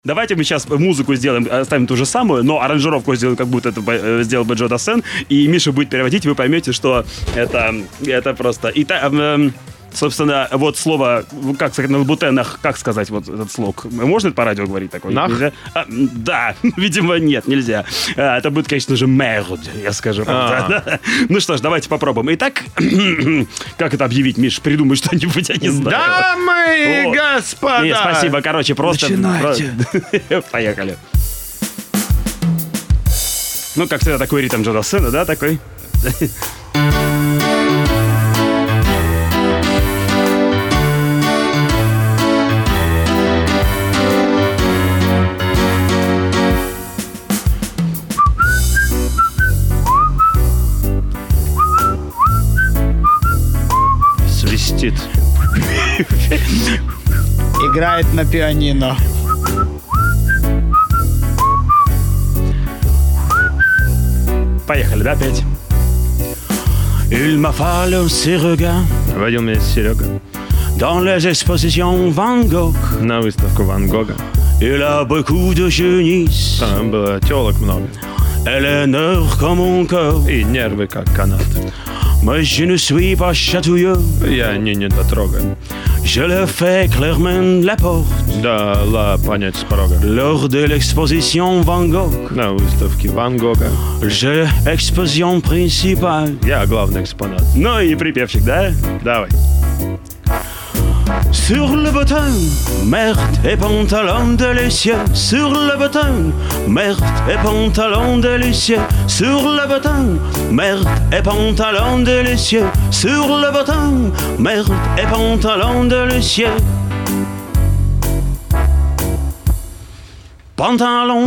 Давайте мы сейчас музыку сделаем, оставим ту же самую, но аранжировку сделаем, как будто это сделал бы Джо Дассен, и Миша будет переводить, и вы поймете, что это просто... И собственно, вот слово, как сказать, на лабутенах, как сказать вот этот слог? Можно это по радио говорить такое? Нах? Нельзя? Да, видимо, нет, нельзя. Это будет, конечно же, мерд, я скажу. Ну что ж, давайте попробуем. Итак, как это объявить, Миш? Придумай что-нибудь, я не знаю. Дамы и господа! Нет, спасибо, короче, просто... Начинайте. Поехали. Ну, как всегда, такой ритм Джо Дассена, да, такой? Свистит. Играет на пианино. Поехали, да, опять? Il m'a fallu ses regards Водил меня Серега dans les expositions Van Gogh. на выставку Ван Гога. Il a beaucoup de génies, Там было телок много. elle est nerf comme mon cœur. И нервы как канат. Mais je ne suis pas chatouilleux, Я не дотрога. je le fais clairement la porte. Дала понять с порога. Lors de l'exposition Van Gogh, На выставке Ван Гога j'ai l'exposition principale. я главный экспонат. Ну и припевчик, да? Давай. Sur le bottin, merde et pantalon délicieux. Sur le bottin, merde et pantalon délicieux. Sur le bottin, merde et pantalon délicieux. Sur le bottin, merde et pantalon délicieux. Pantalon.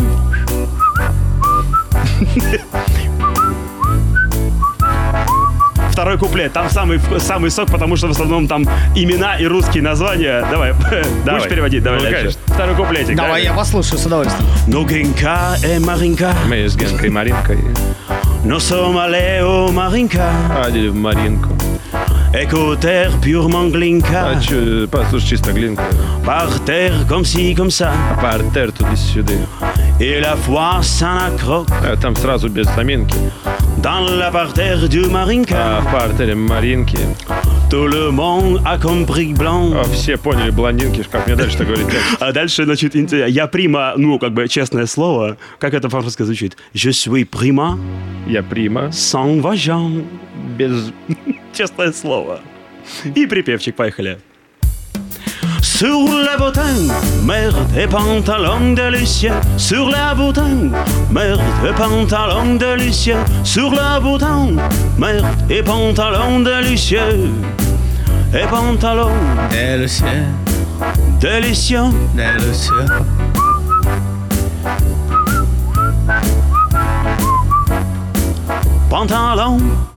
Второй куплет, там самый сок, потому что в основном там имена и русские названия. Давай. Будешь переводить? Давай Ну, дальше. конечно. Второй куплетик. Давай, я послушаю с удовольствием. Ну, Генка и Маринка, Мы с Генкой и Маринкой nous sommes allés au Marinka, ходили в Маринку. écoutez purement Glinka, Послушай, чисто глинка. par terre comme ci, comme ça, Партер туда-сюда. et la foi s'en accroche Там сразу без заминки. dans la parterre du А Marinka. в партере Маринки. Tout le monde a compris blanc. Все поняли блондинки, как мне дальше-то говорить текст. А дальше, значит, я прима, ну, как бы, честное слово, как это по-французски звучит? Je suis prima Я прима. sans vagin. Без... Честное слово. И припевчик, поехали. Sur la bottin, merde et pantalon délicieux. Sur la bottin, merde et pantalon délicieux. Sur la bottin, merde et pantalon délicieux. Et pantalon Дélicieux, délicieux. délicieux. Pantalon